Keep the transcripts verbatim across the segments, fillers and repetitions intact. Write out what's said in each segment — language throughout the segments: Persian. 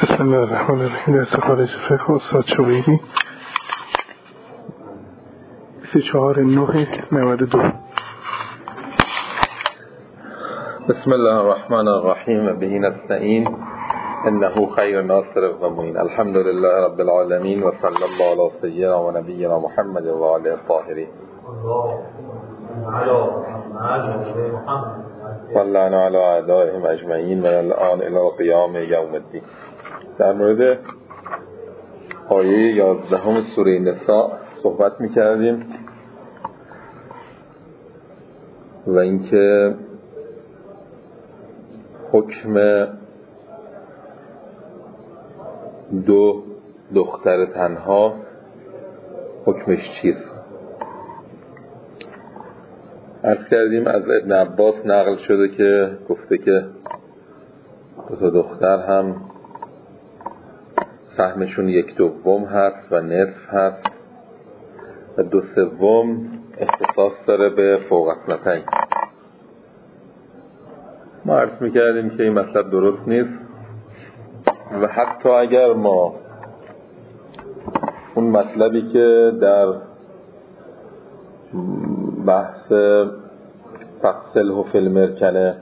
بسم الله الرحمن الرحیم. درس خارج فقه استاد شبیری سی چهار نه نود دو. بسم الله الرحمن الرحیم به نستعین انه خیر ناصر و معین. الحمد لله رب العالمین و صلی الله علی سیدنا و نبینا محمد و آله الطاهرین واللعن علی اعدائهم اجمعین و الان الی قیام یوم الدین. در مورد آیه یازدهم سوره نساء صحبت می‌کردیم و اینکه حکم دو دختر تنها حکمش چیست. عرض کردیم از ابن عباس نقل شده که گفته که دو تا دختر هم سهمشون یک دوم هست و نصف هست و دو سوم اختصاص داره به فوق اثنتین. ما عرض میکردیم که این مطلب درست نیست و حتی اگر ما اون مطلبی که در بحث فصله فی المرکنه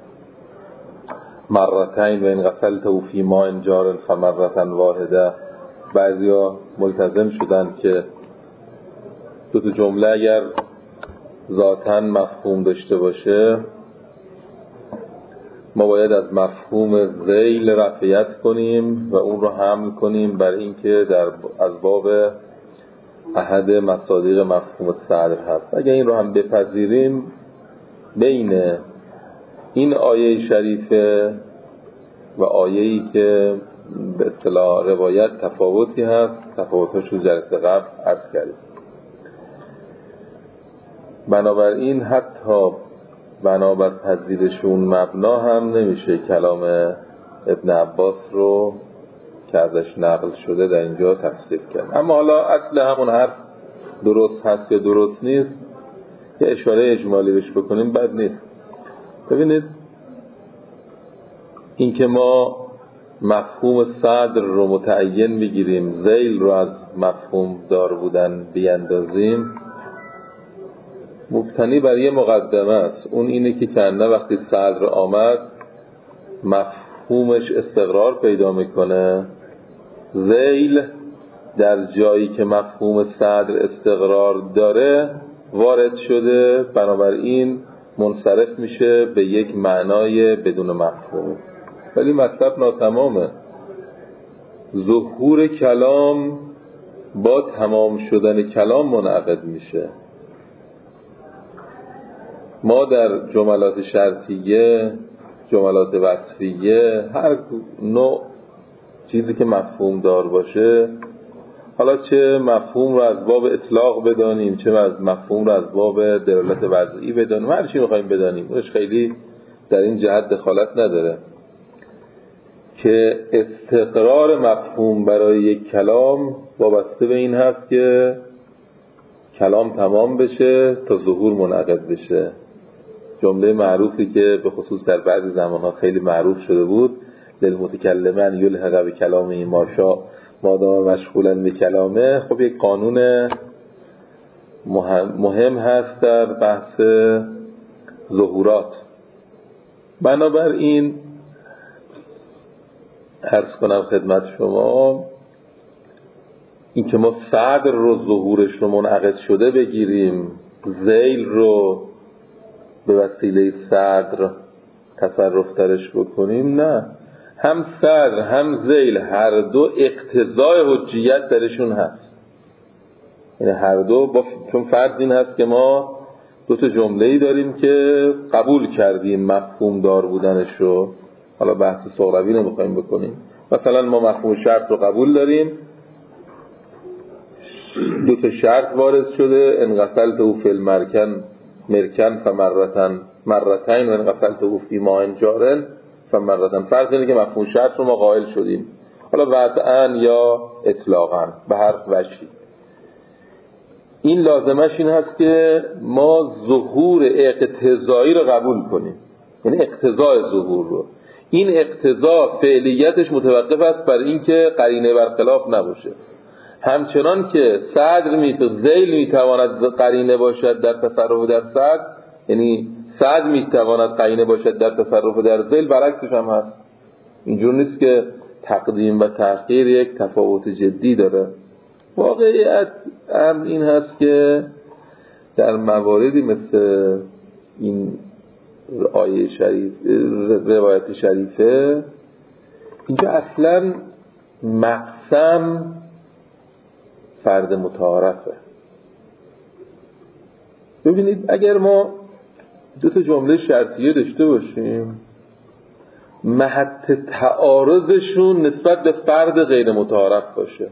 مرتین و این غسلته فی ماء جار فمرة واحده، بعضیا ملتزم شدن که دو تا جمله اگر ذاتاً مفهوم داشته باشه ما باید از مفهوم ذیل رفعیت کنیم و اون رو حمل کنیم بر اینکه در از باب احد مصادیق مفهوم صدر هست. اگر این رو هم بپذیریم بین این آیه شریفه و آیه‌ای که به اصطلاح روایت تفاوتی هست، تفاوتش رو جلسه قبل عرض کردیم. بنابراین حتی بنابر پذیرشون مبنا هم نمیشه کلام ابن عباس رو که ازش نقل شده در اینجا تفسیر کرد. اما حالا اصل همون حرف درست هست یا درست نیست که اشاره اجمالی بهش بکنیم بد نیست. ببینید اینکه ما مفهوم صدر رو متعین بگیریم، ذیل رو از مفهوم دار بودن بیندازیم، مبتنی بر یه مقدمه است. اون اینه که کنه وقتی صدر آمد مفهومش استقرار پیدا میکنه، ذیل در جایی که مفهوم صدر استقرار داره وارد شده، بنابراین منصرف میشه به یک معنای بدون مفهوم. ولی مطلب ناتمامه. ظهور کلام با تمام شدن کلام منعقد میشه. ما در جملات شرطیه، جملات وصفیه، هر نوع چیزی که مفهوم دار باشه، حالا چه مفهوم رو از باب اطلاق بدانیم چه از مفهوم رو از باب دلالت وضعی بدانیم، هر چی می‌خوایم بدانیم، اونش خیلی در این جهت دخالت نداره که استقرار مفهوم برای یک کلام وابسته به این هست که کلام تمام بشه تا ظهور منعقد بشه. جمله معروفی که به خصوص در بعضی زمانها خیلی معروف شده بود، للمتکلم یلحق به کلامه ماشا مادام مشغولا به کلامه، خب یک قانون مهم هست در بحث ظهورات. بنابراین عرض کنم خدمت شما این که ما صدر رو ظهورش رو منعقد شده بگیریم، ذیل رو به وسیله صدر تصرف درش بکنیم، نه. هم صدر هم ذیل هر دو اقتضای حجیت درشون هست. یعنی هر دو با چون فرض این هست که ما دو تا جمله‌ای داریم که قبول کردیم مفهوم دار بودنش رو، حالا بحث صغروی نمیخوایم بکنیم. مثلا ما مفهوم شرط رو قبول داریم، دو تا شرط وارد شده، ان غسلته فی المرکن مرکن فمرتن مرتین و ان غسلته فی ماء جار فمرتن. فرض اینه که مفهوم شرط رو ما قائل شدیم، حالا وضعاً یا اطلاقاً به هر وجهی. این لازمش این هست که ما ظهور اقتضایی رو قبول کنیم، یعنی اقتضای ظهور رو. این اقتضا فعلیتش متوقف است بر اینکه قرینه برخلاف نباشه. همچنان که صدر میتو ذیل میتواند قرینه باشد در تصرف در صدر، یعنی صدر میتواند قرینه باشد در تصرف در ذیل، برعکسش هم هست. اینجور نیست که تقدیم و تأخیر یک تفاوت جدی داره. واقعیت هم این هست که در مواردی مثل این آیه شریف، روایت شریفه، اینجا اصلا مقسم فرد متعارفه. ببینید اگر ما دو تا جمله شرطیه داشته باشیم، محط تعارضشون نسبت به فرد غیر متعارف باشه،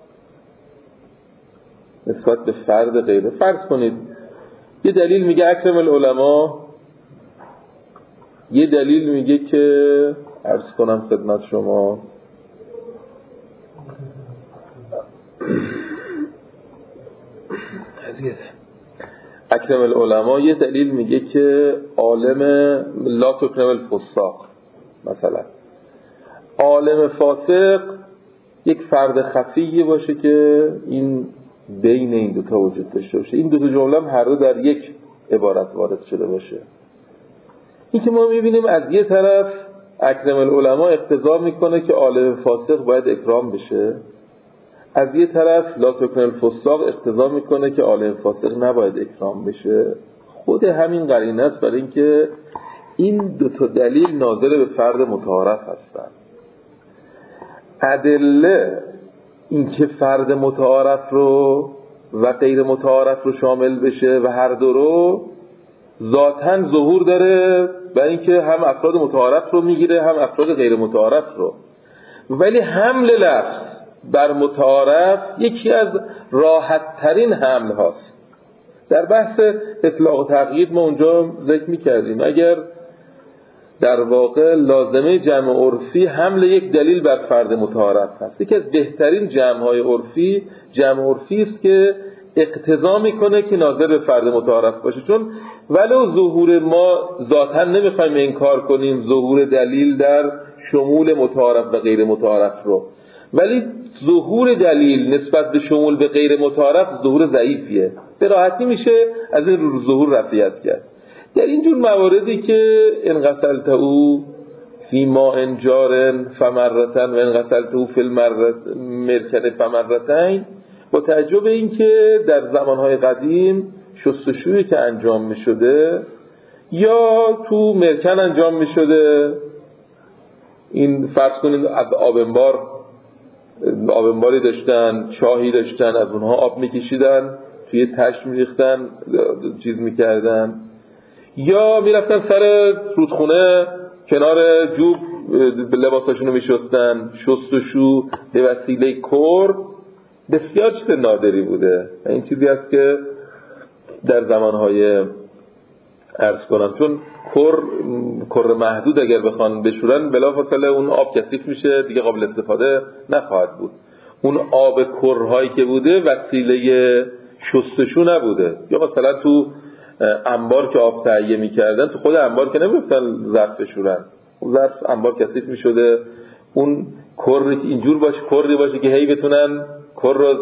نسبت به فرد غیر. فرض کنید یه دلیل میگه اکرم العلماء، یه دلیل میگه که عرض کنم خدمت شما اکرم العلماء، یه دلیل میگه که عالم لا تکرم الفساق، مثلا عالم فاسق یک فرد خفیه باشه که این بین این دوتا وجود داشته باشه. این دوتا جمله هم هر دو در یک عبارت وارد شده باشه. این که ما میبینیم از یه طرف اکرم العلماء اقتضا میکنه که عالم فاسق باید اکرام بشه، از یه طرف لا تکرم الفساق اقتضا میکنه که عالم فاسق نباید اکرام بشه. خود همین قرینه است برای اینکه این دوتا دلیل ناظر به فرد متعارف هستند. ادله این که فرد متعارف رو و غیر متعارف رو شامل بشه و هر دو رو ذاتاً ظهور داره، برای اینکه هم افراد متعارف رو میگیره هم افراد غیر متعارف رو. ولی حمل لفظ بر متعارف یکی از راحت ترین حمل هاست. در بحث اطلاق و تقیید ما اونجا ذکر میکردیم اگر در واقع لازمه جمع عرفی حمل یک دلیل بر فرد متعارف هست، یکی از بهترین جمع‌های عرفی جمع عرفی است که اقتضا میکنه که ناظر به فرد متعارف باشه. چون ولو ظهور ما ذاتاً نمیخوایم انکار کنیم ظهور دلیل در شمول متعارف و غیر متعارف رو، ولی ظهور دلیل نسبت به شمول به غیر متعارف ظهور ضعیفیه، به راحتی میشه از این ظهور رفعیت کرد. در اینجور مواردی که انغسلت او فی ماء جار فمرتن و انغسلت او فی المرکن فمرتین، با توجه به این که در زمانهای قدیم شستشویی که انجام می شده یا تو مرکن انجام می شده، این فرض کنید از آبنبار آبنباری داشتن، چاهی داشتن، از اونها آب می کشیدن توی تشت می ریختن، چیز می کردن، یا می رفتن سر رودخونه کنار جوب لباساشون رو می شستن. شستشو به وسیله کر بسیار چیز نادری بوده. این چیزی است که در زمانهای عرض کنم، چون کر کر محدود اگر بخوان بشورن بلافاصله اون آب کثیف میشه دیگه، قابل استفاده نخواهد بود. اون آب کرهایی که بوده وسیله شستشو نبوده. یا مثلا تو انبار که آب تهیه میکردن، تو خود انبار که نمیفتن ظرف بشورن، اون ظرف انبار کثیف میشده، اون کر اینجور باشه، کری باشه که هی بتونن کر رو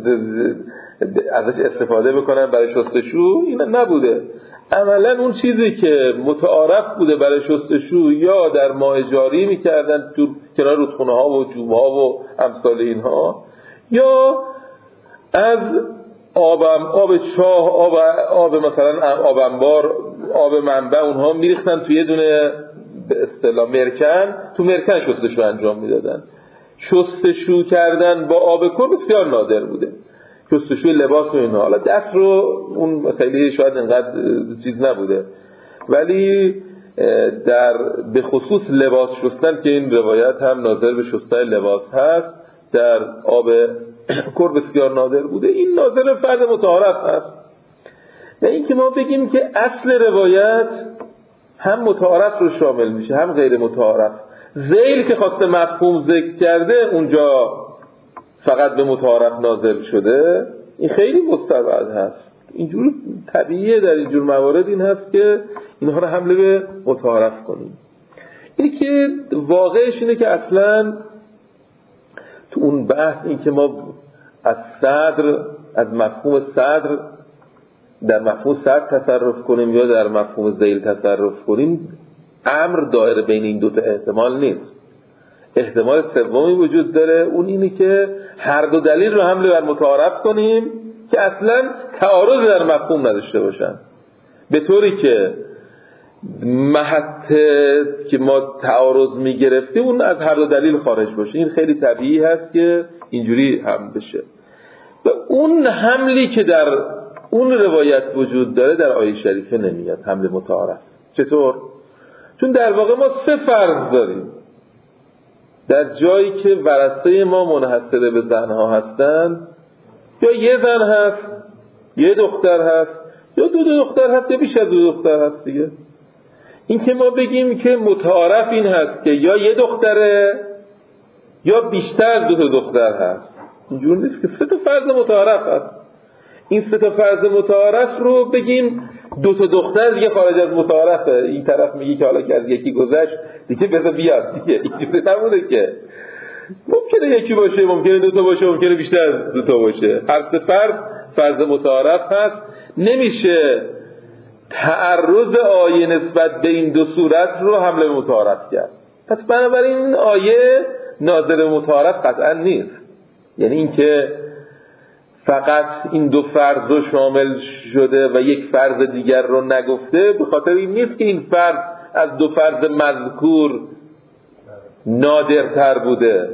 ازش استفاده بکنن برای شستشو، اینا نبوده. عملا اون چیزی که متعارف بوده برای شستشو یا در ماء جاری میکردن تو کنار رودخونه ها و جوب ها و امثال اینها، یا از آب آب چاه، آب آب مثلا آب انبار، آب منبع، اونها میریختن توی یه دونه به اصطلاح مرکن، تو مرکن شستشو انجام میدادن. شستشو کردن با آب کر بسیار نادر بوده. شستشوی لباس و اینا، حالا دست رو اون مسئله شاید انقدر چیز نبوده، ولی در به خصوص لباس شستن که این روایت هم ناظر به شستن لباس هست، در آب کر بسیار نادر بوده. این ناظر به فرد متعارف هست. و این که ما بگیم که اصل روایت هم متعارف رو شامل میشه هم غیر متعارف. ذیل که خواسته مفهوم ذکر کرده اونجا فقط به متعارف نازل شده، این خیلی مستبعد هست. اینجور طبیعیه در اینجور موارد این هست که اینها رو حمله به متعارف کنیم. اینی که واقعش اینه که اصلا تو اون بحث این که ما از صدر، از مفهوم صدر در مفهوم صدر تصرف کنیم یا در مفهوم ذیل تصرف کنیم، امر دایره بین این دوتا احتمال نیست. احتمال سومی وجود داره، اون اینه که هر دو دلیل رو حمله بر متعارف کنیم که اصلا تعارض در مفهوم نداشته باشن، به طوری که محط که ما تعارض میگرفتیم اون از هر دو دلیل خارج باشه. این خیلی طبیعی هست که اینجوری هم بشه. و اون حملی که در اون روایت وجود داره در آیه شریفه نمیاد، حمل متعارف. چطور؟ چون در واقع ما سه فرض داریم. در جایی که ورثه ما منحصر به زنها هستند، یا یه زن هست، یه دختر هست، یا دو دو دختر هست، یا بیش از دو دختر هست دیگه. این که ما بگیم که متعارف این هست که یا یه دختره یا بیشتر از دو تا دختر هست، اینجور نیست که سه تا فرض متعارف هست. این سه تا فرض متعارف رو بگیم دو تا دختر دیگه خارج از متعارفه، این طرف میگه که حالا که از یکی گذشت دیگه بذار بیاد دیگه، اینجوری نمونه که ممکنه یکی باشه، ممکنه دو تا باشه، ممکنه بیشتر از دو تا باشه. هر سه فرض فرض متعارف هست. نمیشه تعرض آیه نسبت به این دو صورت رو حمله متعارف کرد. پس بنابراین این آیه ناظر متعارف قطعا نیست. یعنی این که فقط این دو فرض رو شامل شده و یک فرض دیگر رو نگفته، به خاطر این نیست که این فرض از دو فرض مذکور نادرتر بوده.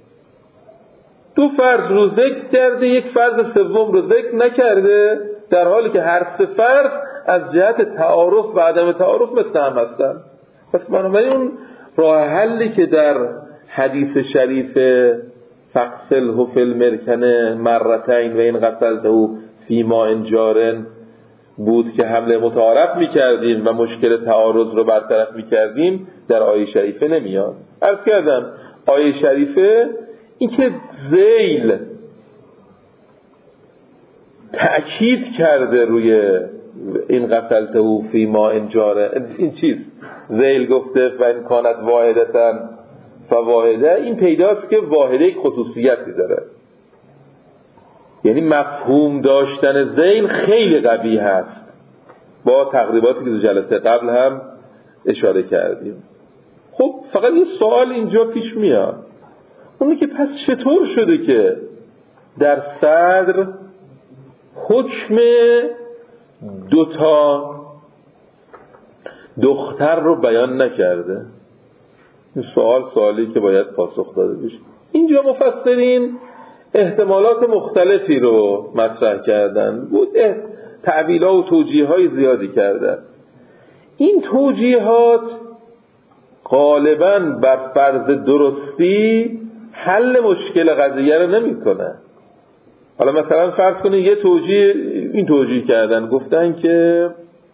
دو فرض رو ذکر کرده، یک فرض سوم رو ذکر نکرده، در حالی که هر سه فرض از جهت تعارف و عدم تعارف مثل هم هستن. پس بنابراین اون راه حلی که در حدیث شریف فقسله فی المرکنه مرتین و این غسلته فی ماء جار بود که حمله متعارف میکردیم و مشکل تعارض رو برطرف میکردیم، در آیه شریفه نمیاد. عرض کردم آیه شریفه این که ذیل تأکید کرده روی این غسلته فی ماء جار، این چیز ذیل گفته و این کانت واحدتاً فواحده، این پیداست که واحده یک خصوصیتی داره. یعنی مفهوم داشتن ذیل خیلی قوی هست، با تقریباتی که دو جلسه قبل هم اشاره کردیم. خب فقط یه سوال اینجا پیش میاد، اونی که پس چطور شده که در صدر حکم دوتا دختر رو بیان نکرده؟ این سوال سوالی که باید پاسخ داده بشه. اینجا مفسرین احتمالات مختلفی رو مطرح کردن، بود تعبیرها و توجیه‌های زیادی کردن. این توجیهات غالباً بر فرض درستی حل مشکل قضیه رو نمی‌کنه. حالا مثلا فرض کنید یه توجیه این توجیه کردن، گفتن که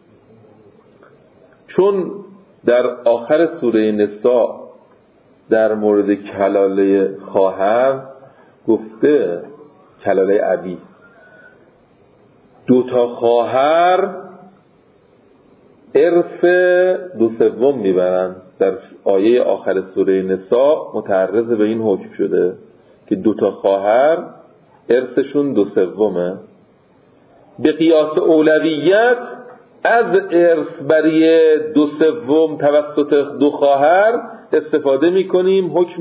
چون در آخر سوره نساء در مورد کلاله خواهر گفته، کلاله ابی، دو تا خواهر ارث دو سوم میبرن. در آیه آخر سوره نساء متعرض به این حکم شده که دو تا خواهر ارثشون دو سومه. به قیاس اولویت از ارث برای دو سوم توسط دو خواهر استفاده میکنیم حکم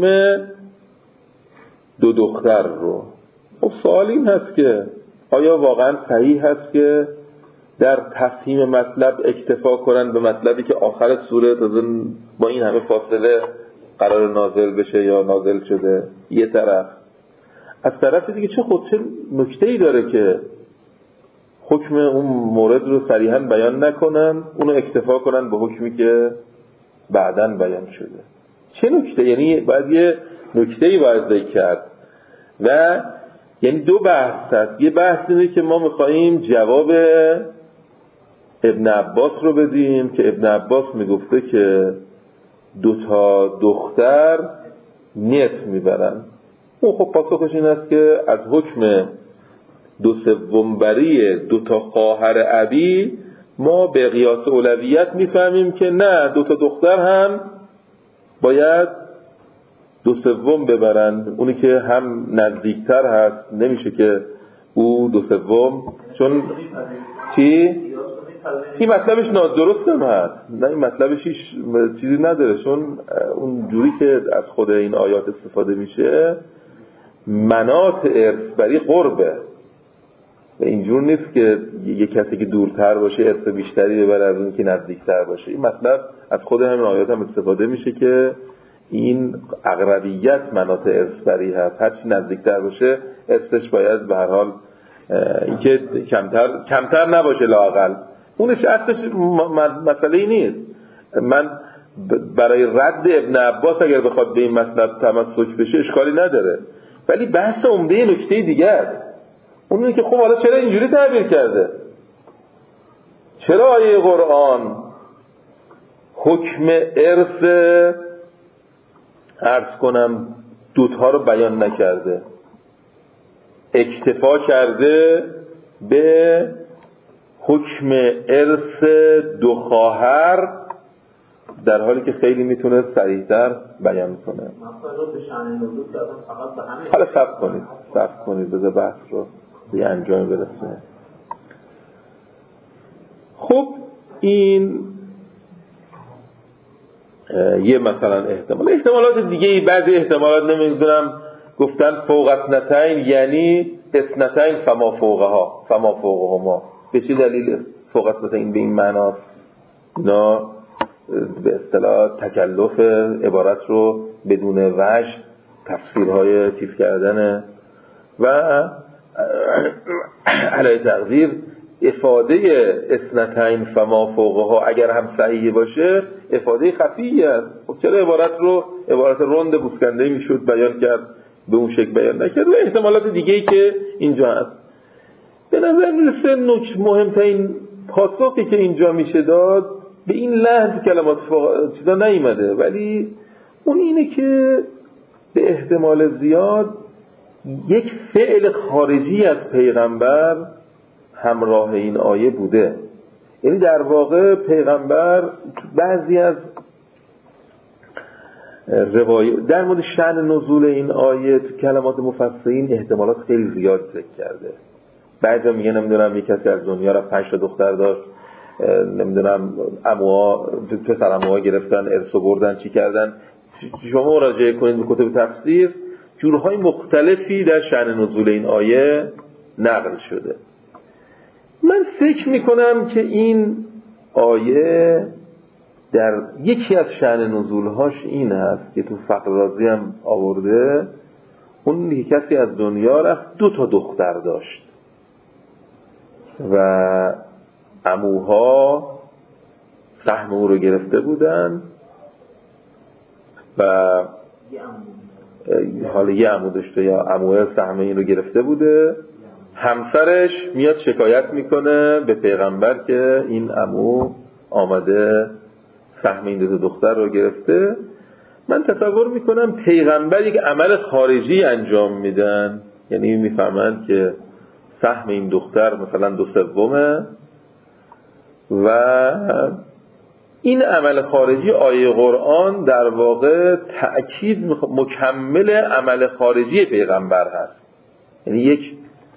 دو دختر رو. خب سوال این هست که آیا واقعا صحیح هست که در تفهیم مطلب اکتفا کنن به مطلبی که آخر سوره با این همه فاصله قرار نازل بشه یا نازل شده؟ یه طرف. از طرف دیگه چه خود چه نکته‌ای داره که حکم اون مورد رو صریحاً بیان نکنن، اونو اکتفا کنن به حکمی که بعداً بیان شده؟ چه نکته؟ یعنی باید یه نکته‌ای باید ذکر کرد. و یعنی دو بحث هست. یه بحث اینه که ما میخواییم جواب ابن عباس رو بدیم که ابن عباس میگفته که دو تا دختر نصف میبرن. اون خب پاسخش این است که از حکم دو سوم بری دو تا خواهر ابی ما به قیاس اولویت میفهمیم که نه، دو تا دختر هم باید دو سوم ببرن، اونی که هم نزدیکتر هست نمیشه که او دو سوم، چون چی؟ این مطلبش نادرست هم هست، نه این مطلبش هیچ چیزی نداره، چون اون جوری که از خود این آیات استفاده میشه مناط ارث بری قربه و اینجور نیست که یه کسی که دورتر باشه ارث بیشتری ببره از اون که نزدیکتر باشه. این مطلب از خود همین آیات هم استفاده میشه که این اقربیت مناط ارث بری هست، هرچی نزدیکتر باشه ارثش باید به هر حال اینکه کمتر کمتر نباشه لااقل. اونش اصلش مسئله ای نیست. من برای رد ابن عباس اگر بخواد به این مطلب تمسک بشه اشکالی نداره، ولی بحث عمده نکته دیگه است. اون که خب حالا چرا اینجوری تعبیر کرده؟ چرا آیه قرآن حکم ارث عرض کنم دوتا رو بیان نکرده، اکتفا کرده به حکم ارث دو خواهر، در حالی که خیلی میتونه صریح‌تر بیان کنه. حالا صبر کنید صبر کنید بذار بحث رو به انجام برسونه. خب این یه مثلا احتمال. احتمالات دیگه بعضی احتمالات نمیدونم گفتن فوق اثنتین یعنی اثنتین فما فوقها فما فوقهما. به چه دلیل فوق اثنتین به این معناست؟ اینا به اصطلاح تکلف عبارت رو بدون وجه تفسیرهای چیز کردن و علی تقدیر افاده اثنتین فما فوقها اگر هم صحیح باشه افاده خفیه است. خب چرا عبارت رو عبارت رند بوسکنده میشد بیان کرد به اون شکل بیان نکرد؟ و احتمالات دیگه‌ای که اینجا هست. به نظر میرسه نکته مهمترین پاسخی که اینجا میشه داد به این لحظه کلمات چیزا نیامده، ولی اون اینه که به احتمال زیاد یک فعل خارجی از پیغمبر همراه این آیه بوده. یعنی در واقع پیغمبر بعضی از روایات در مورد شأن نزول این آیه تو کلمات مفسرین احتمالات خیلی زیاد ذکر کرده. بعضی میگن نمیدونم یک کسی از دنیا رفت پنج تا دختر داشت، نمیدونم عموها پسر عموها گرفتن ارث بردن چی کردن. شما مراجعه کنید به کتب تفسیر جورهای مختلفی در شأن نزول این آیه نقل شده. من فکر میکنم که این آیه در یکی از شأن نزولهاش این هست که تو فقر رازی هم آورده، اون که کسی از دنیا رفت دو تا دختر داشت و عموها سهم او رو گرفته بودن و حالا یه عمو داشته یا عموه سهم این رو گرفته بوده. همسرش میاد شکایت میکنه به پیغمبر که این عمو آمده سهم این دو دختر رو گرفته. من تصور میکنم پیغمبر یک عمل خارجی انجام میدن، یعنی میفهمن که سهم این دختر مثلا دو سومه و این عمل خارجی آیه قرآن در واقع تأکید مکمل عمل خارجی پیغمبر هست. یعنی یک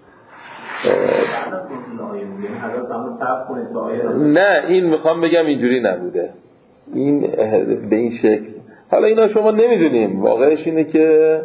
نه این میخوام بگم اینجوری نبوده، این به این شکل. حالا اینا شما نمیدونیم، واقعش اینه که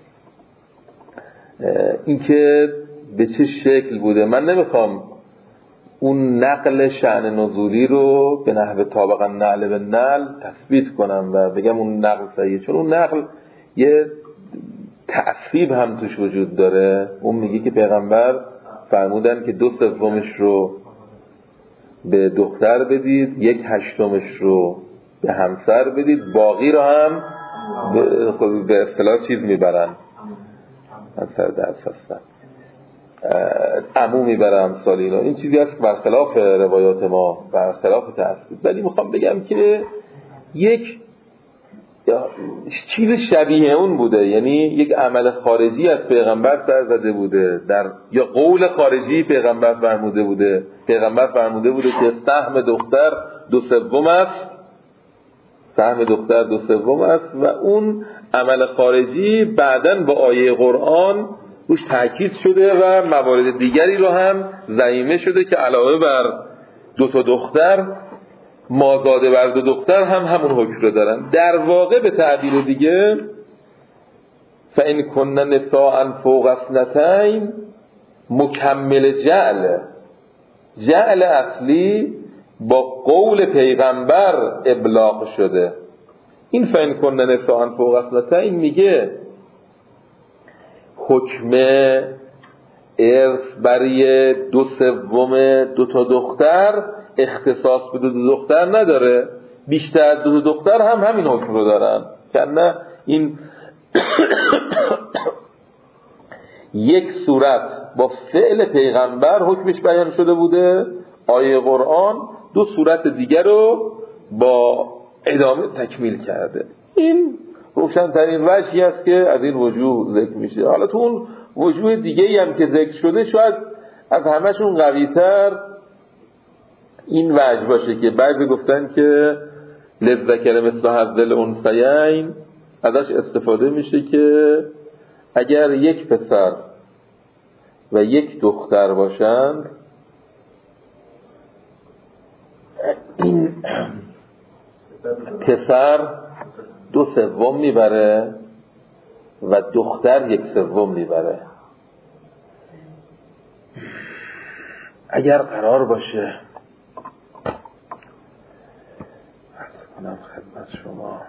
این که به چه شکل بوده. من نمیخوام اون نقل شأن نزولی رو به نحو طابق النعل به نعل تثبیت کنم و بگم اون نقل صحیحه، چون اون نقل یه تعصیب هم توش وجود داره. اون میگه که پیغمبر فرمودن که دو سومش رو به دختر بدید، یک هشتمش رو به همسر بدید، باقی رو هم به اصطلاح چیز میبرن از سر درس هستن عمو میبرن سالی اینا. این چیزی هست برخلاف روایات ما، برخلاف تعصیب. ولی میخوام بگم که یک چیز شبیه اون بوده، یعنی یک عمل خارجی از پیغمبر سر زده بوده، در یا قول خارجی پیغمبر فرموده بوده. پیغمبر فرموده بوده که سهم دختر دو سوم است، سهم دختر دو سوم است و اون عمل خارجی بعداً با آیه قرآن روش تاکید شده و موارد دیگری رو هم ضمیمه شده که علاوه بر دو تا دختر مازاده بر دو دختر هم همون حکم رو دارن. در واقع به تعبیر دیگه فَإِنْ كُنَّ نِسَاءً فَوْقَ اثْنَتَيْنِ مکمل جعل جعل اصلی با قول پیغمبر ابلاغ شده. این فَإِنْ كُنَّ نِسَاءً فَوْقَ اثْنَتَيْنِ میگه حکم ارث برای دو سوم دو تا دختر اختصاص به دو, دو دختر نداره، بیشتر دو, دو دختر هم همین حکم رو دارن که نه این یک صورت با فعل پیغمبر حکمش بیان شده بوده آیه قرآن، دو صورت دیگر رو با ادامه تکمیل کرده. این روشن‌ترین وجهی است که از این وجوه ذکر میشه. حالا تو اون وجوه دیگه‌ای هم که ذکر شده شاید از همشون قوی‌تر این وجه باشه که بعضی گفتن که للذکر مثل حظ الانثیین ازش استفاده میشه که اگر یک پسر و یک دختر باشند این پسر دو سوم میبره و دختر یک سوم میبره. اگر قرار باشه عرض کنم خدمت شما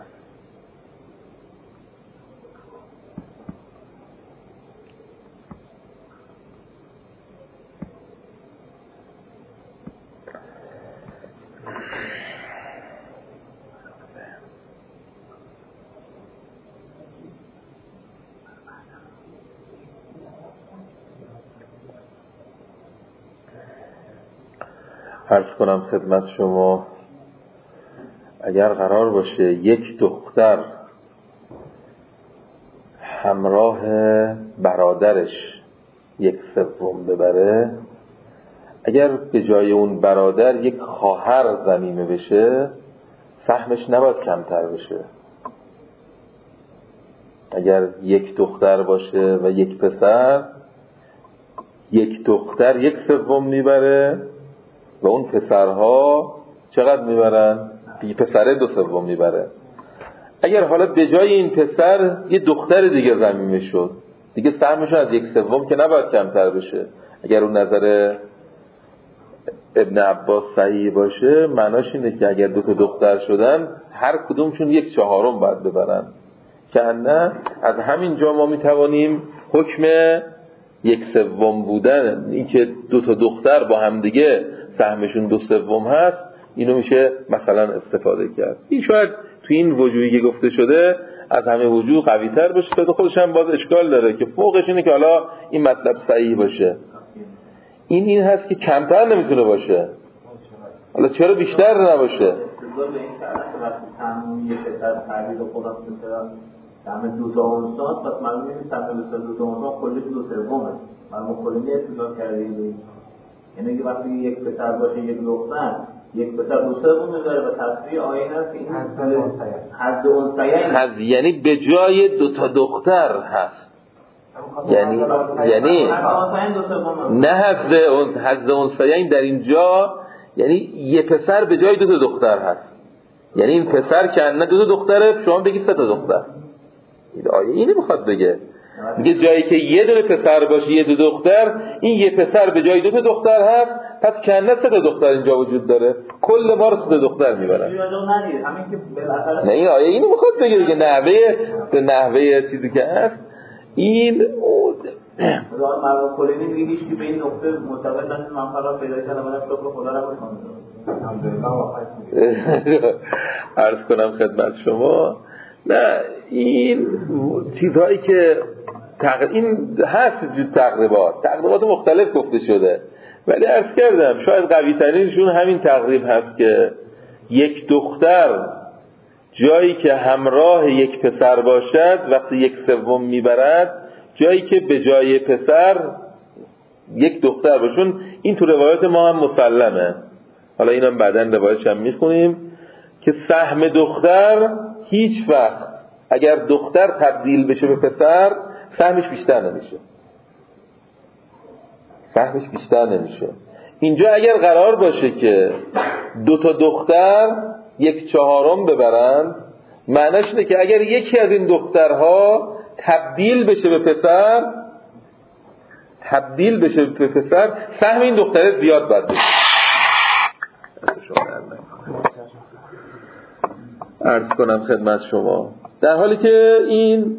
عرض کنم خدمت شما اگر قرار باشه یک دختر همراه برادرش یک سوم ببره، اگر به جای اون برادر یک خواهر ضمیمه بشه سهمش نباید کمتر بشه. اگر یک دختر باشه و یک پسر، یک دختر یک سوم میبره و اون پسرها چقدر میبرن؟ یه پسره دو سوم میبره. اگر حالا به جای این پسر یه دختر دیگه ضمیمه شد، دیگه سهمش از یک سوم که نباید کمتر بشه. اگر اون نظر ابن عباس صحیح باشه معناش اینه که اگر دو تا دختر شدن هر کدومشون یک چهارم باید ببرن، که نه از همین جا ما میتوانیم حکم یک سوم بودن، این که دو تا دختر با هم دیگه سهمشون دو سوم هست، اینو میشه مثلا استفاده کرد. این شاید تو این وجوهی که گفته شده از همه وجوه قوی تر باشه، تا خودش هم باز اشکال داره که فوقش اینه که حالا این مطلب صحیح باشه. این این هست که کمتر نمیتونه باشه، حالا چرا بیشتر نباشه؟ سهم دو تا اونسان پس معلوم نیست سهم دو تا اونسان کلی دو سومه، معلوم کلی استفاده کردیم. یعنی که وقتی یک پسر باشه یک دختر، یک پسر دو سوم میذاره و تصریح آیه هست این حد انثیین حد، یعنی به جای دو تا دختر هست، یعنی یعنی نه حد اون حد انثیین در اینجا یعنی یه پسر به جای دو تا دختر هست، یعنی این پسر که نه دو تا دختره شما بگید سه تا دختر. این آیه اینو میخواد بگه، میگه جایی که یه دونه پسر باشه یه دو دختر، این یه پسر به جای دو تا دختر هست، پس کنه سه تا دختر اینجا وجود داره، کل ما رو سه تا دختر میبرن. نه این آیه اینو میخواد بگه دیگه، نحوه به نحوه چیزی که هست این مردم کلینی میگه هیچ کی به این نقطه معتقد نشه من فقط پیدا کردم بعد شکر خدا رو بکنم. عرض کنم خدمت شما نه این چیزهایی که تقریب این هست تقریبات تقریبات مختلف گفته شده، ولی عرض کردم شاید قوی ترینشون همین تقریب هست که یک دختر جایی که همراه یک پسر باشد وقتی یک سوم میبرد، جایی که به جای پسر یک دختر باشون. این تو روایات ما هم مسلمه، حالا اینم بعدن روایتش هم میخونیم که سهم دختر هیچ وقت اگر دختر تبدیل بشه به پسر سهمش بیشتر نمیشه، سهمش بیشتر نمیشه. اینجا اگر قرار باشه که دو تا دختر یک چهارم ببرن، معنیش اینه که اگر یکی از این دخترها تبدیل بشه به پسر تبدیل بشه به پسر سهم این دختره زیاد باید بشه. عرض کنم خدمت شما در حالی که این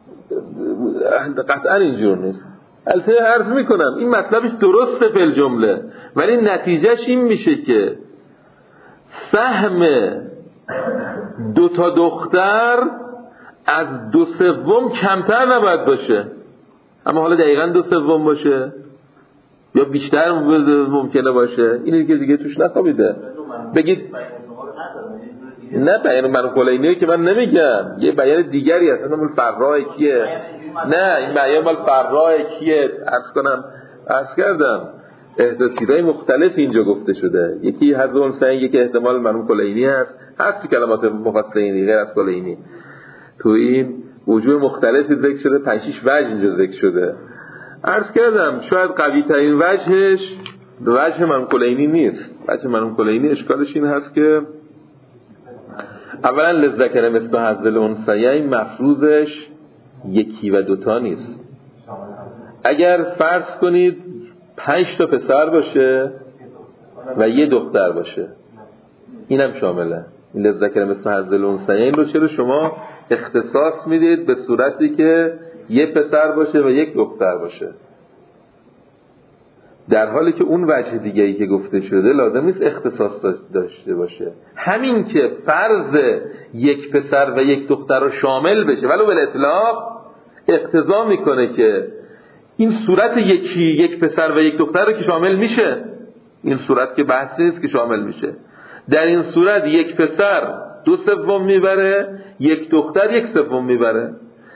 قطعا اینجور نیست. البته عرض میکنم این مطلبش درسته فی الجمله، ولی نتیجهش این میشه که سهم دو تا دختر از دو سوم کمتر نباید باشه، اما حالا دقیقاً دو سوم باشه یا بیشتر ممکنه باشه، اینی که دیگه توش نخوابیده. بگید نه بیان من کلینی که من نمیگم، یه بیان دیگری هست. اصلا مال فرای کیه؟ نه این بیان مال فرای کیه؟ عرض کنم عرض کردم احتمالات مختلف اینجا گفته شده. یکی حذف الانثیین، یکی احتمال مرحوم کلینی هست، هست تو کلمات مفصلینی غیر از کلینی. تو این وجوه مختلفی ذکر شده، پنج شش وجه اینجا ذکر شده. عرض کردم شاید قوی ترین وجهش وجه مرحوم کلینی نیست. وجه مرحوم کلینی اشکالش این هست که اولا للذکر مثل حظ الانثیین مفروضش یکی و دوتا نیست. اگر فرض کنید پنج تا پسر باشه و یه دختر باشه، اینم شامله. این للذکر مثل حظ الانثیین رو چرا شما اختصاص میدید به صورتی که یه پسر باشه و یک دختر باشه، در حالی که اون وجه دیگه‌ای که گفته شده لازم نیست اختصاص داشته باشه. همین که فرض یک پسر و یک دختر رو شامل بشه ولو به اطلاق اقتضا میکنه که این صورت یکی یک پسر و یک دختر رو که شامل میشه، این صورت که بحثی نیست که شامل میشه. در این صورت یک پسر دو سوم میبره، یک دختر یک سوم میبره.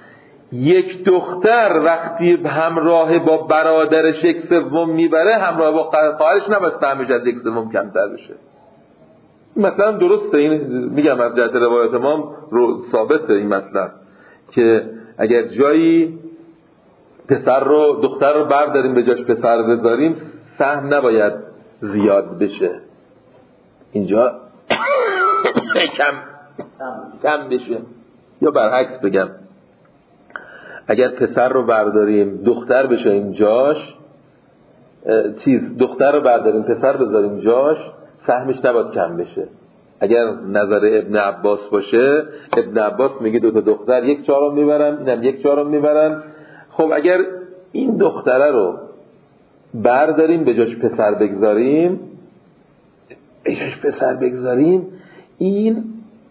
یک دختر وقتی همراه با برادرش یک سوم میبره، همراه با خواهرش نباید سهمش از یک سوم کمتر بشه. مثلا درسته، این میگم از جهت روایت ما رو ثابته این مطلب که اگر جایی پسر رو دختر رو برداریم به جاش پسر بذاریم سهم نباید زیاد بشه، اینجا کم کم بشه. یا برعکس بگم اگر پسر رو برداریم دختر بشه اینجاش، چیز دختر رو برداریم پسر بذاریم جاش، سهمش نباید کم بشه. اگر نظر ابن عباس باشه، ابن عباس میگه دو تا دختر یک چهارم میبرن، اینم یک چهارم میبرن. خب اگر این دختره رو برداریم به جاش پسر بگذاریم به جاش پسر بگذاریم این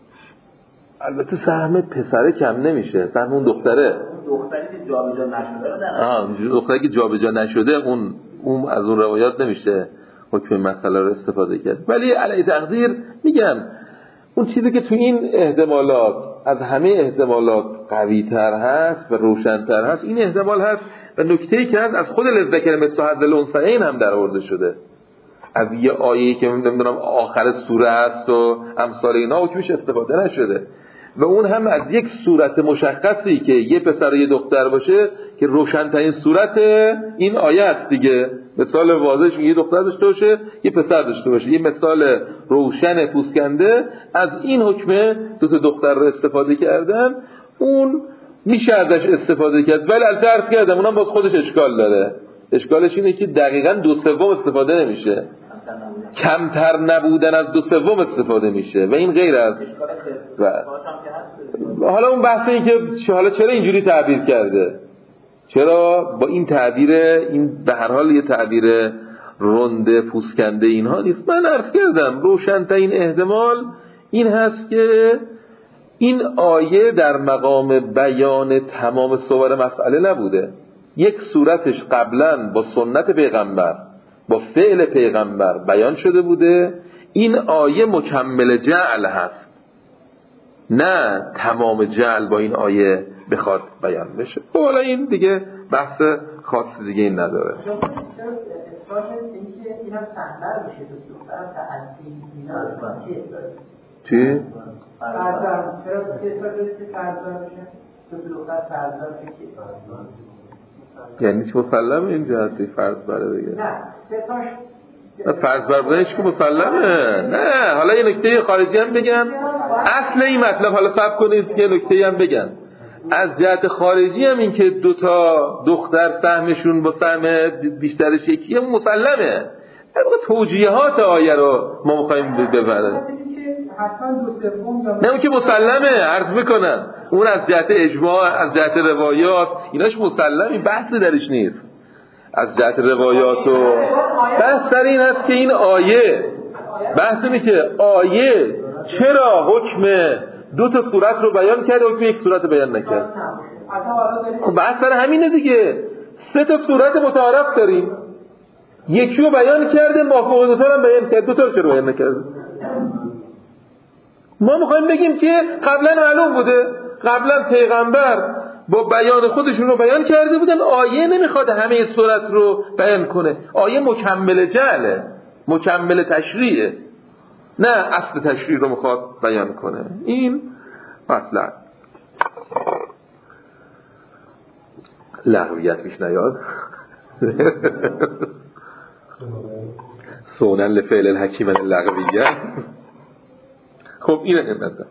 البته سهم پسره کم نمیشه، سهم اون دختره دختری که جابجا نشده آه دختری که جابجا نشده اون اون از اون روایات نمیشه حکم مسئله رو استفاده کرد. ولی علی تقدیر میگم اون چیزی که تو این احتمالات از همه احتمالات قوی تر هست و روشن تر هست این احتمال هست و نکته‌ای که هست از خود للذکر مثل حظ الانثیین هم در آورده شده، از یه آیه‌ای که نمیدونم آخر سوره است و امثال اینا حکمش استفاده نشده و اون هم از یک صورت مشخصی که یه پسر و یه دختر باشه که روشن‌ترین صورت این آیه است دیگه. مثال واضحش یه دختر داشته باشه یه پسر داشته باشه، یه مثال روشن پوسکنده از این حکم دو تا دختر رو استفاده کردن، اون میشه ازش استفاده کرد. ولی البته عرض کردم اونم باز خودش اشکال داره. اشکالش اینه که دقیقاً دو سوم استفاده نمیشه، کمتر نبودن از دو سوم استفاده میشه و این غیر است. و حالا اون بحث این که حالا چرا اینجوری تعبیر کرده، چرا با این تعبیر، این به هر حال یه تعبیر رنده پوسکنده اینها نیست. من عرض کردم روشن‌ترین احتمال این هست که این آیه در مقام بیان تمام صور مسئله نبوده، یک صورتش قبلا با سنت پیغمبر با فعل پیغمبر بیان شده بوده، این آیه مکمل جعل هست، نه تمام جعل با این آیه بخواد بیان بشه. خب حالا این دیگه بحث خاص دیگه این نداره. چی؟ فرزر چرا سه تا که فرزر میشه؟ تو دختر فرزر که یعنی چی مسلمه این جهتی فرض بره دیگه؟ نه سه تاش نه فرض بر بودنش که مسلمه. نه حالا یه نکته خارجی هم بگم، اصل این مطلب حالا صبر کنید یه نکته هم بگم. از جهت خارجی هم این که دو تا دختر سهمشون با سهم بیشترش یکیه مسلمه. در واقع توجیهات آیه رو ما می‌خوایم ببریم. نه اون که مسلمه، عرض میکنم اون از جهت اجماع، از جهت روایات ایناش مسلمه، بحثی درش نیست. از جهت روایات و بحث در این هست که این آیه بحث اینه که آیه چرا حکم دو تا صورت رو بیان کرد حکم یک صورت رو بیان نکرد. خب بحث در همینه دیگه. سه تا صورت متعارف داریم، یکی رو بیان کرده مافوق دو تا رو بیان کرد، دو تا رو چرا بیان نکرده؟ ما میخوایم بگیم که قبلا معلوم بوده، قبلا پیغمبر با بیان خودشون رو بیان کرده بودن، آیه نمیخواد همه صورت رو بیان کنه. آیه مکمل جعله، مکمل تشریعه، نه اصل تشریع رو میخواد بیان کنه. این مطلب لغویت پیش نیاد. سونن لفعل الحکیم اللغویت. خب این نظر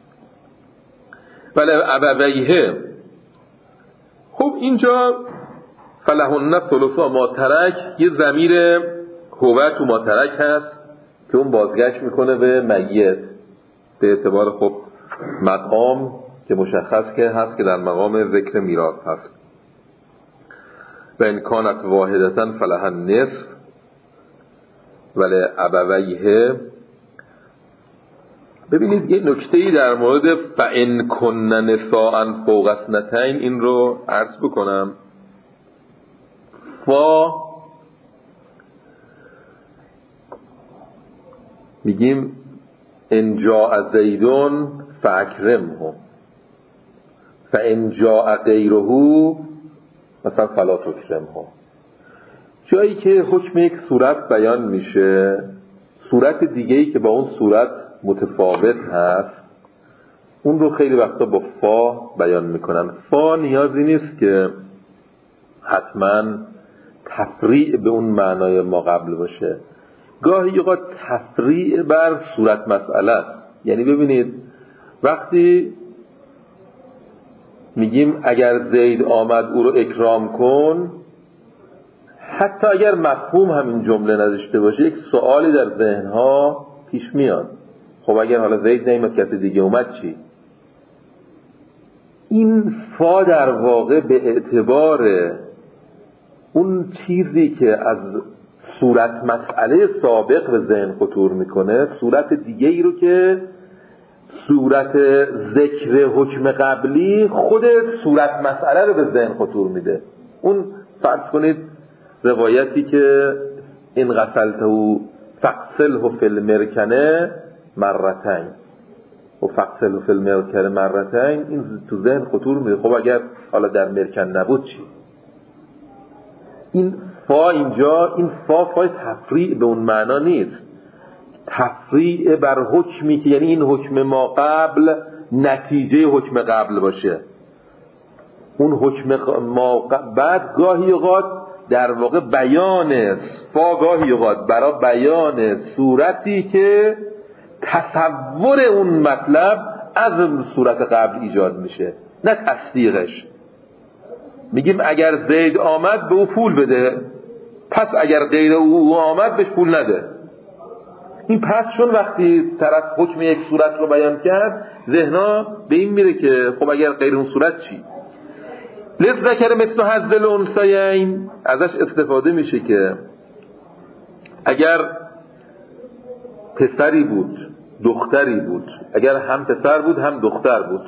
ولی ابویه. خب اینجا فلهن ثلث ما ترک، یه ضمیر هو تو ما ترک هست که اون بازگشت میکنه به میت به اعتبار خب مقام که مشخص که هست که در مقام ذکر میراث هست. و ان کانت واحدتا فلها النصف ولی ابویه. ببینید یه نکته‌ای در مورد فَإِن كُنَّ نِسَاءً فَوْقَ اثْنَتَيْنِ این رو عرض بکنم. فا میگیم ان جاء زید فاکرمه، فان جاء غیره مثلا فلا تکرمه. جایی که حکم یک صورت بیان میشه، صورت دیگه‌ای که با اون صورت متفاوت هست اون رو خیلی وقتا با فا بیان میکنن. فا نیازی نیست که حتما تفریع به اون معنای ما قبل باشه، گاهی اوقات تفریع بر صورت مسئله است. یعنی ببینید وقتی میگیم اگر زید آمد او رو اکرام کن، حتی اگر مفهوم همین جمله نداشته باشه یک سوالی در ذهنها پیش میاد. خب اگر حالا زید نیامد کسی دیگه اومد چی؟ این فا در واقع به اعتبار اون چیزی که از صورت مسئله سابق به ذهن خطور میکنه، صورت دیگه ای رو که صورت ذکر حکم قبلی خود صورت مسئله رو به ذهن خطور میده. اون فرض کنید روایتی که این غسلته فغسله فی المرکنه مرتين و فغسله فی المرکنه مرتين، این تو ذهن خطور میده. خب اگر حالا در مرکن نبود چی؟ این فا اینجا این فا فای تفریع به اون معنا نیست، تفریع بر حکمی که یعنی این حکم ما قبل نتیجه حکم قبل باشه. اون حکم ما بعد گاهی اوقات در واقع بیان فا گاهی اوقات برای بیان صورتی که تصور اون مطلب از صورت قبل ایجاد میشه، نه تصدیقش. میگیم اگر زید آمد به او پول بده، پس اگر غیر او آمد بهش پول نده. این پس چون وقتی طرف حکم یک صورت رو بیان کرد ذهنا به این میره که خب اگر غیر اون صورت چی؟ لذکر مثل حظ الانثیین ازش استفاده میشه که اگر پسری بود دختری بود، اگر هم پسر بود هم دختر بود،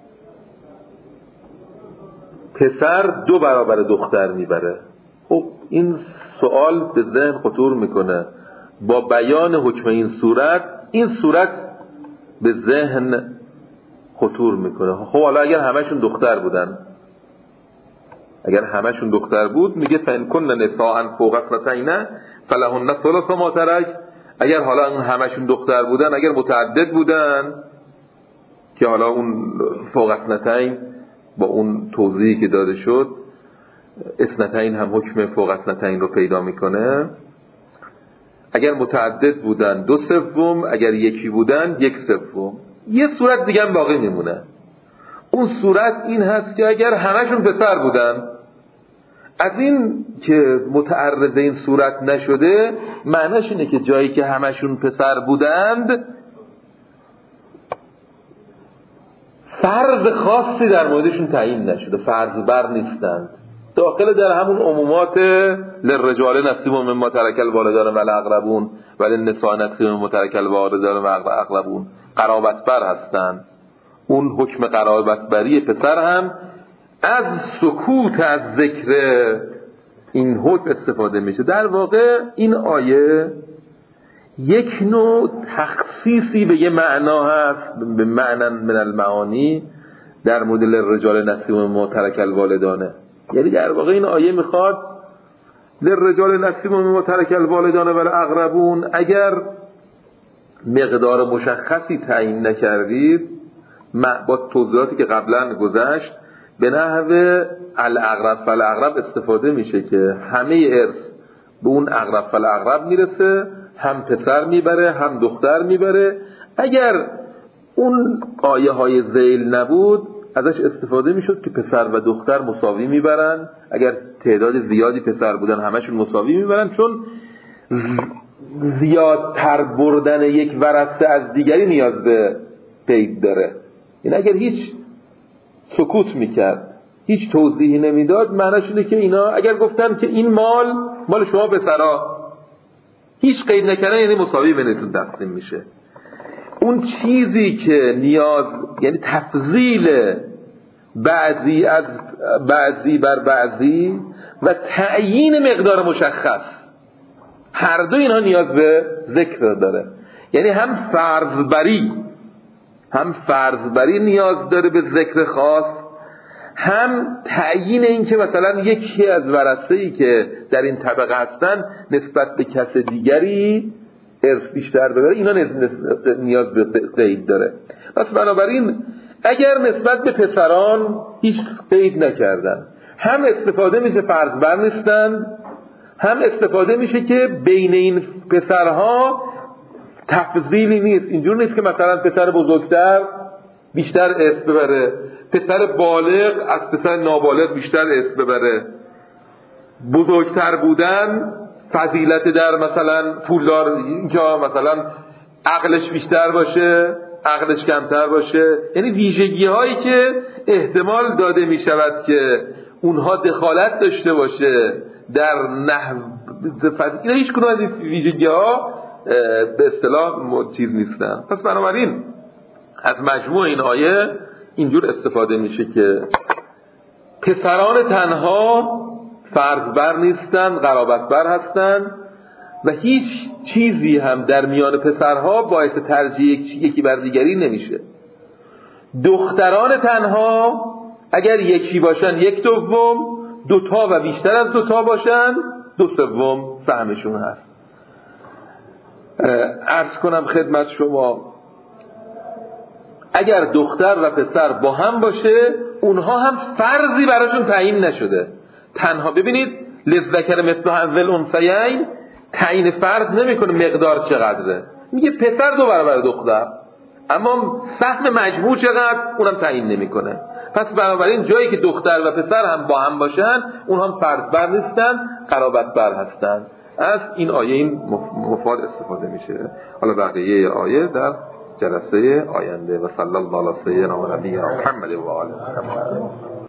پسر دو برابر دختر میبره. خب این سوال به ذهن خطور میکنه با بیان حکم این صورت، این صورت به ذهن خطور میکنه. خب حالا اگر همشون دختر بودن، اگر همشون دختر بود میگه فإن كن نساء فوق اثنتین فلهن ثلث ما ترک. اگر حالا همشون دختر بودن، اگر متعدد بودن که حالا اون فوق اثنتین با اون توضیحی که داده شد اثنتین هم حکم فوق اثنتین رو پیدا میکنه، اگر متعدد بودن دو سوم، اگر یکی بودن یک سوم. یه صورت دیگه هم باقی میمونه. اون صورت این هست که اگر همشون پسر بودن، از این که متعرض این صورت نشده معناش اینه که جایی که همشون پسر بودند فرض خاصی در موردشون تعیین نشده، فرض بر نیستند، داخل در همون عمومات للرجال نصیب مما ترک الوالدان والاقربون وللنساء نصیب مما ترک الوالدان والاقربون قرابت بر هستند. اون حکم قرابت بری پسر هم از سکوت از ذکر این حکم استفاده میشه. در واقع این آیه یک نوع تخصیصی به یه معنا هست، به معنی من المعانی در مورد الرجال نصیب مما ترک الوالدان. یعنی در واقع این آیه میخواد للرجال نصیب مما ترک الوالدان والاقربون اگر مقدار مشخصی تعیین نکردید با توضیحاتی که قبلا گذشت به نحو الاقرب فالاقرب استفاده میشه که همه ارث به اون اقرب فالاقرب میرسه، هم پسر میبره هم دختر میبره. اگر اون آیه های ذیل نبود ازش استفاده میشد که پسر و دختر مساوی میبرن، اگر تعداد زیادی پسر بودن همشون مساوی میبرن، چون زیادتر بردن یک ورثه از دیگری نیاز به قید داره. این اگر هیچ سکوت میکرد، هیچ توضیحی نمیداد، معناش اینه که اینا اگر گفتن که این مال مال شما پسرا، هیچ قید نکردن یعنی مساوی بینتون تقسیم میشه. اون چیزی که نیاز، یعنی تفضیل بعضی از بعضی بر بعضی و تعیین مقدار مشخص، هر دو اینها نیاز به ذکر داره. یعنی هم فرض بری هم فرض بری نیاز داره به ذکر خاص، هم تعیین این که مثلا یکی از ورثه‌ای که در این طبقه هستن نسبت به کس دیگری ارث بیشتر ببره، اینا نیاز به قید داره. پس بنابراین اگر نسبت به پسران هیچ قید نکردن، هم استفاده میشه فرض بر نیستن، هم استفاده میشه که بین این پسرها تفضیلی نیست. اینجور نیست که مثلا پسر بزرگتر بیشتر ارث ببره، پسر بالغ از پسر نابالغ بیشتر ارث ببره. بزرگتر بودن فضیلت در مثلا پولدار، اینجا مثلا عقلش بیشتر باشه عقلش کمتر باشه، یعنی ویژگی هایی که احتمال داده می شود که اونها دخالت داشته باشه در نحو اینا، هیچ کدوم از این ویژگی ها به اصطلاح چیز نیستن. پس بنابراین از مجموع این آیه اینجور استفاده میشه که پسران تنها فرض بر نیستن، قرابت بر هستن و هیچ چیزی هم در میان پسرها باعث ترجیح یکی بر دیگری نمیشه. دختران تنها اگر یکی باشن یک دوم، دوتا و بیشتر از دوتا باشن دو سوم سهمشون هست. عرض کنم خدمت شما اگر دختر و پسر با هم باشه اونها هم فرضی براشون تعیین نشده، تنها ببینید للذکر مثل حظ الانثیین تعیین فرض نمیکنه مقدار چقدره، میگه پسر دو برابر دختر، اما سهم مجموع چقدر اونم تعیین نمیکنه. پس بنابراین جایی که دختر و پسر هم با هم باشن اونها هم فرض بر نیستن، قرابت بر هستن. از این آیه این مفاد استفاده میشه. حالا بقیه آیه در جلسه آینده. و صلی الله علی سیدنا و نبینا محمد و آله.